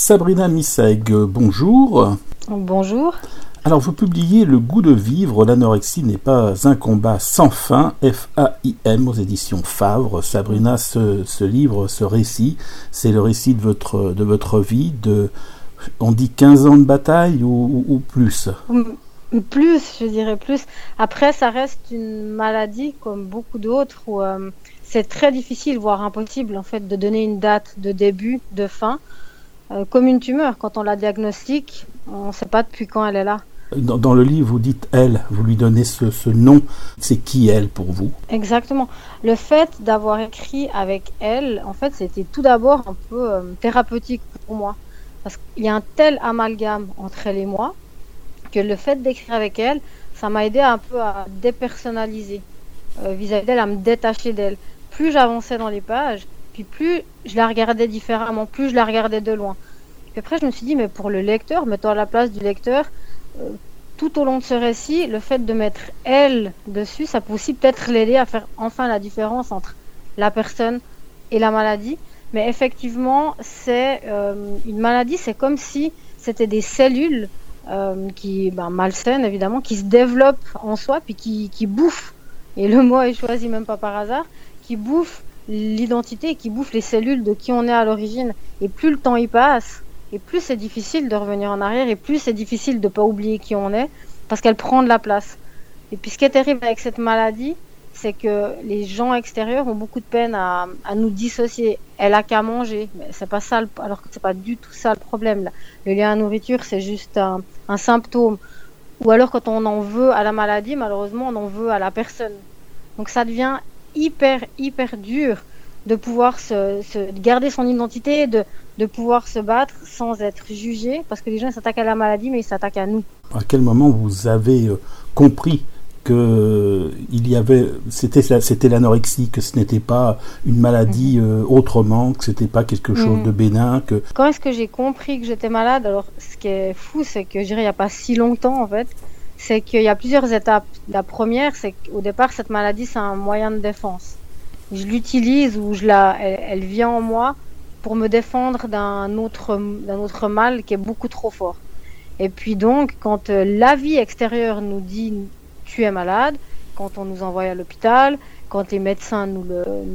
Sabrina Misseg, bonjour. Bonjour. Alors vous publiez Le goût de vivre, l'anorexie n'est pas un combat sans fin, F-A-I-M, aux éditions Favre. Sabrina, ce livre, ce récit, c'est le récit de votre vie, on dit 15 ans de bataille ou plus? Plus, je dirais plus. Après, ça reste une maladie comme beaucoup d'autres où c'est très difficile, voire impossible en fait, de donner une date de début, de fin. Comme une tumeur, quand on la diagnostique, on ne sait pas depuis quand elle est là. Dans le livre, vous dites elle, vous lui donnez ce nom. C'est qui elle pour vous? Exactement. Le fait d'avoir écrit avec elle, en fait, c'était tout d'abord un peu thérapeutique pour moi. Parce qu'il y a un tel amalgame entre elle et moi, que le fait d'écrire avec elle, ça m'a aidé un peu à dépersonnaliser vis-à-vis d'elle, à me détacher d'elle. Plus j'avançais dans les pages, puis plus je la regardais différemment, plus je la regardais de loin. Puis après, je me suis dit, mais pour le lecteur, mets-toi à la place du lecteur, tout au long de ce récit, le fait de mettre elle dessus, ça peut aussi peut-être l'aider à faire enfin la différence entre la personne et la maladie. Mais effectivement, c'est une maladie, c'est comme si c'était des cellules malsaines, évidemment, qui se développent en soi, puis qui bouffent, et le mot est choisi même pas par hasard, qui bouffent l'identité, qui bouffent les cellules de qui on est à l'origine. Et plus le temps y passe, et plus c'est difficile de revenir en arrière, et plus c'est difficile de ne pas oublier qui on est, parce qu'elle prend de la place. Et puis ce qui est terrible avec cette maladie, c'est que les gens extérieurs ont beaucoup de peine à nous dissocier. Elle a qu'à manger, mais c'est pas ça, alors que c'est pas du tout ça le problème. Là. Le lien à la nourriture, c'est juste un symptôme. Ou alors quand on en veut à la maladie, malheureusement, on en veut à la personne. Donc ça devient hyper dur de pouvoir garder son identité, de pouvoir se battre sans être jugé, parce que les gens s'attaquent à la maladie, mais ils s'attaquent à nous. À quel moment vous avez compris que c'était l'anorexie, que ce n'était pas une maladie autrement, que c'était pas quelque chose de bénin, que... Quand est-ce que j'ai compris que j'étais malade? Alors, ce qui est fou, c'est que je dirais il n'y a pas si longtemps, en fait, c'est qu'il y a plusieurs étapes. La première, c'est qu'au départ, cette maladie, c'est un moyen de défense. Je l'utilise ou elle vient en moi pour me défendre d'un autre mal qui est beaucoup trop fort. Et puis donc, quand la vie extérieure nous dit tu es malade, quand on nous envoie à l'hôpital, quand les médecins nous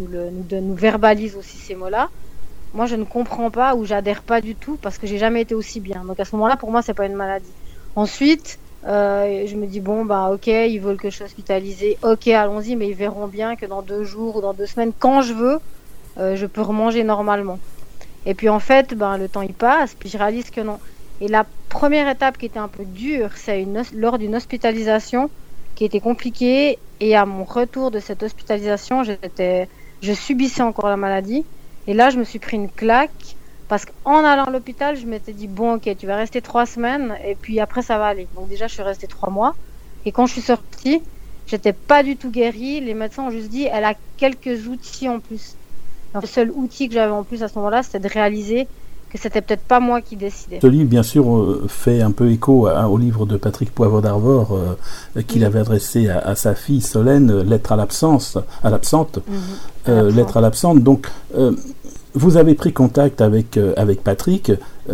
verbalisent aussi ces mots-là, moi je ne comprends pas ou j'adhère pas du tout parce que j'ai jamais été aussi bien. Donc à ce moment-là, pour moi, c'est pas une maladie. Ensuite, je me dis ok, ils veulent que je sois hospitalisée, ok, allons-y, mais ils verront bien que dans 2 jours ou dans 2 semaines, quand je veux, je peux remanger normalement. Et puis en fait, le temps il passe, puis je réalise que non. Et la première étape qui était un peu dure, c'est lors d'une hospitalisation qui était compliquée. Et à mon retour de cette hospitalisation, je subissais encore la maladie. Et là, je me suis pris une claque parce qu'en allant à l'hôpital, je m'étais dit ok, tu vas rester 3 semaines et puis après ça va aller. Donc déjà, je suis restée 3 mois. Et quand je suis sortie, j'étais pas du tout guérie. Les médecins ont juste dit elle a quelques outils en plus. Le seul outil que j'avais en plus à ce moment-là, c'était de réaliser que c'était peut-être pas moi qui décidais. Ce livre, bien sûr, fait un peu écho au livre de Patrick Poivre d'Arvor qu'il avait adressé à sa fille Solène, Lettre à l'absente. Lettre à l'absente. Donc, vous avez pris contact avec Patrick.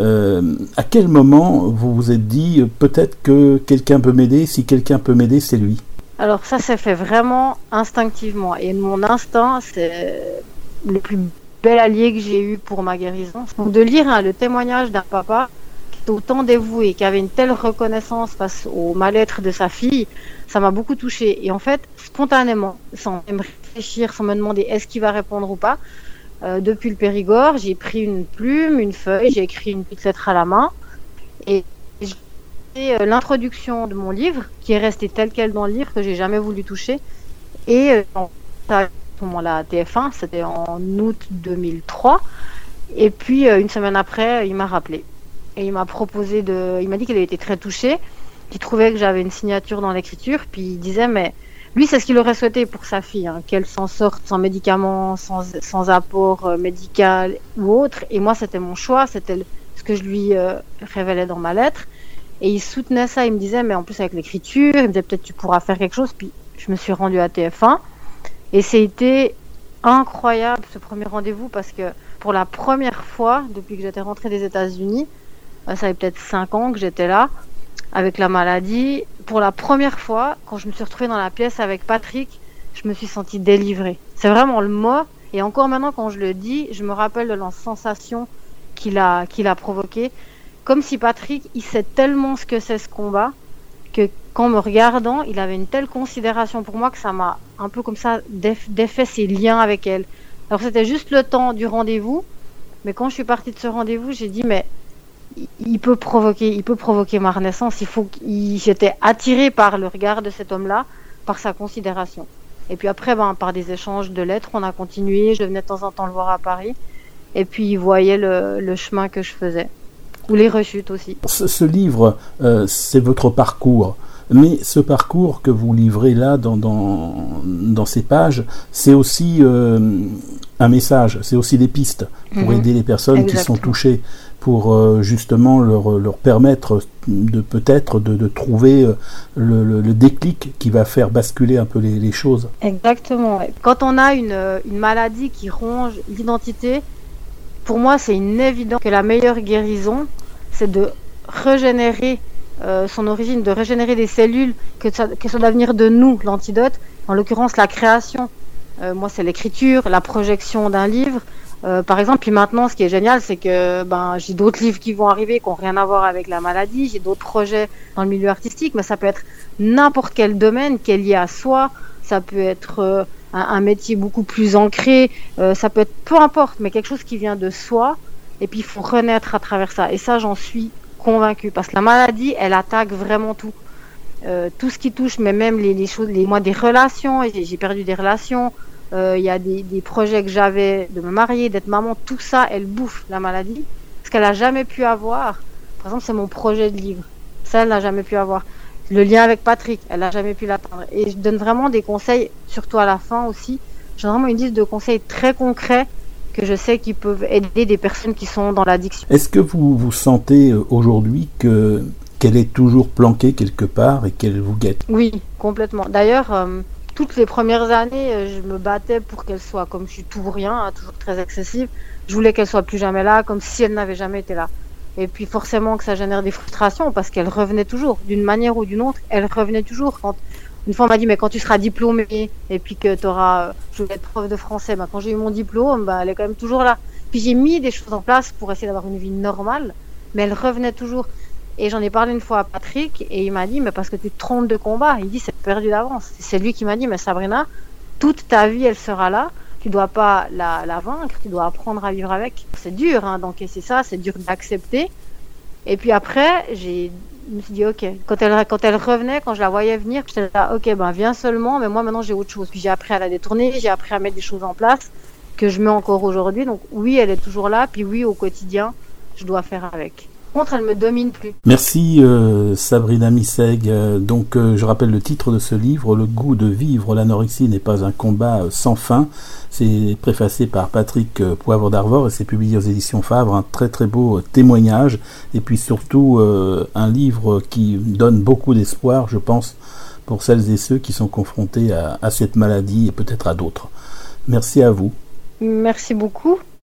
À quel moment vous vous êtes dit peut-être que quelqu'un peut m'aider? Si quelqu'un peut m'aider, c'est lui. Alors ça s'est fait vraiment instinctivement. Et mon instinct, c'est le plus bel allié que j'ai eu pour ma guérison. Donc de lire le témoignage d'un papa qui était autant dévoué, qui avait une telle reconnaissance face au mal-être de sa fille, ça m'a beaucoup touchée. Et en fait, spontanément, sans même réfléchir, sans me demander est-ce qu'il va répondre ou pas, depuis le Périgord, j'ai pris une plume, une feuille, j'ai écrit une petite lettre à la main et j'ai fait l'introduction de mon livre qui est restée telle quelle dans le livre, que j'ai jamais voulu toucher. Et à ce moment-là à TF1, c'était en août 2003. Et puis une semaine après, il m'a rappelé et il m'a dit qu'il avait été très touché, qu'il trouvait que j'avais une signature dans l'écriture, puis il disait mais lui c'est ce qu'il aurait souhaité pour sa fille, qu'elle s'en sorte sans médicaments, sans apport médical ou autre. Et moi c'était mon choix, c'était ce que je lui révélais dans ma lettre. Et il soutenait ça, il me disait mais en plus avec l'écriture, il me disait peut-être tu pourras faire quelque chose. Puis je me suis rendue à TF1 et c'était incroyable ce premier rendez-vous parce que pour la première fois depuis que j'étais rentrée des États-Unis, ça fait peut-être 5 ans que j'étais là, avec la maladie. Pour la première fois, quand je me suis retrouvée dans la pièce avec Patrick, je me suis sentie délivrée. C'est vraiment le mot. Et encore maintenant, quand je le dis, je me rappelle de la sensation qu'il a provoquée. Comme si Patrick, il sait tellement ce que c'est ce combat, que qu'en me regardant, il avait une telle considération pour moi que ça m'a un peu comme ça défait ses liens avec elle. Alors c'était juste le temps du rendez-vous, mais quand je suis partie de ce rendez-vous, j'ai dit mais il peut provoquer ma renaissance. J'étais attirée par le regard de cet homme-là, par sa considération. Et puis après, par des échanges de lettres, on a continué. Je venais de temps en temps le voir à Paris, et puis il voyait le chemin que je faisais, ou les rechutes aussi. Ce livre, c'est votre parcours. Mais ce parcours que vous livrez là dans ces pages, c'est aussi un message, c'est aussi des pistes pour aider les personnes qui sont touchées, pour justement leur permettre de trouver le déclic qui va faire basculer un peu les choses. Exactement. Quand on a une maladie qui ronge l'identité, pour moi c'est une évidence que la meilleure guérison, c'est de régénérer son origine, de régénérer des cellules, que ça doit venir de nous, l'antidote, en l'occurrence la création. Moi c'est l'écriture, la projection d'un livre, par exemple. Puis maintenant ce qui est génial, c'est que j'ai d'autres livres qui vont arriver qui n'ont rien à voir avec la maladie, j'ai d'autres projets dans le milieu artistique, mais ça peut être n'importe quel domaine qui est lié à soi, ça peut être un métier beaucoup plus ancré, ça peut être peu importe, mais quelque chose qui vient de soi, et puis il faut renaître à travers ça, et ça j'en suis convaincue, parce que la maladie, elle attaque vraiment tout. Tout ce qui touche, mais même les choses, moi des relations, j'ai perdu des relations, il y a des projets que j'avais de me marier, d'être maman, tout ça, elle bouffe la maladie, ce qu'elle n'a jamais pu avoir. Par exemple, c'est mon projet de livre, ça elle n'a jamais pu avoir. Le lien avec Patrick, elle n'a jamais pu l'atteindre. Et je donne vraiment des conseils, surtout à la fin aussi, j'ai vraiment une liste de conseils très concrets que je sais qu'ils peuvent aider des personnes qui sont dans l'addiction. Est-ce que vous sentez aujourd'hui qu'elle est toujours planquée quelque part et qu'elle vous guette? Oui, complètement. D'ailleurs, toutes les premières années, je me battais pour qu'elle soit, comme je suis tout ou rien, toujours très excessive, je voulais qu'elle soit plus jamais là, comme si elle n'avait jamais été là. Et puis forcément que ça génère des frustrations, parce qu'elle revenait toujours, d'une manière ou d'une autre, elle revenait toujours. Une fois on m'a dit mais quand tu seras diplômée et puis que tu auras, je vais être prof de français, quand j'ai eu mon diplôme, elle est quand même toujours là. Puis j'ai mis des choses en place pour essayer d'avoir une vie normale, mais elle revenait toujours. Et j'en ai parlé une fois à Patrick et il m'a dit mais parce que tu te trompes de combat, il dit c'est perdu d'avance. C'est lui qui m'a dit mais Sabrina, toute ta vie elle sera là, tu dois pas la vaincre, tu dois apprendre à vivre avec. C'est dur d'encaisser ça, c'est dur d'accepter. Et puis après je me suis dit ok, quand elle revenait, quand je la voyais venir, j'étais là ok viens seulement, mais moi maintenant j'ai autre chose. Puis j'ai appris à la détourner, j'ai appris à mettre des choses en place que je mets encore aujourd'hui. Donc oui, elle est toujours là, puis oui, au quotidien je dois faire avec. Par contre, elle me domine plus. Merci Sabrina Misseg. Donc je rappelle le titre de ce livre, Le goût de vivre, l'anorexie n'est pas un combat sans fin. C'est préfacé par Patrick Poivre d'Arvor et c'est publié aux éditions Fabre. Un très très beau témoignage et puis surtout un livre qui donne beaucoup d'espoir, je pense, pour celles et ceux qui sont confrontés à cette maladie et peut-être à d'autres. Merci à vous. Merci beaucoup.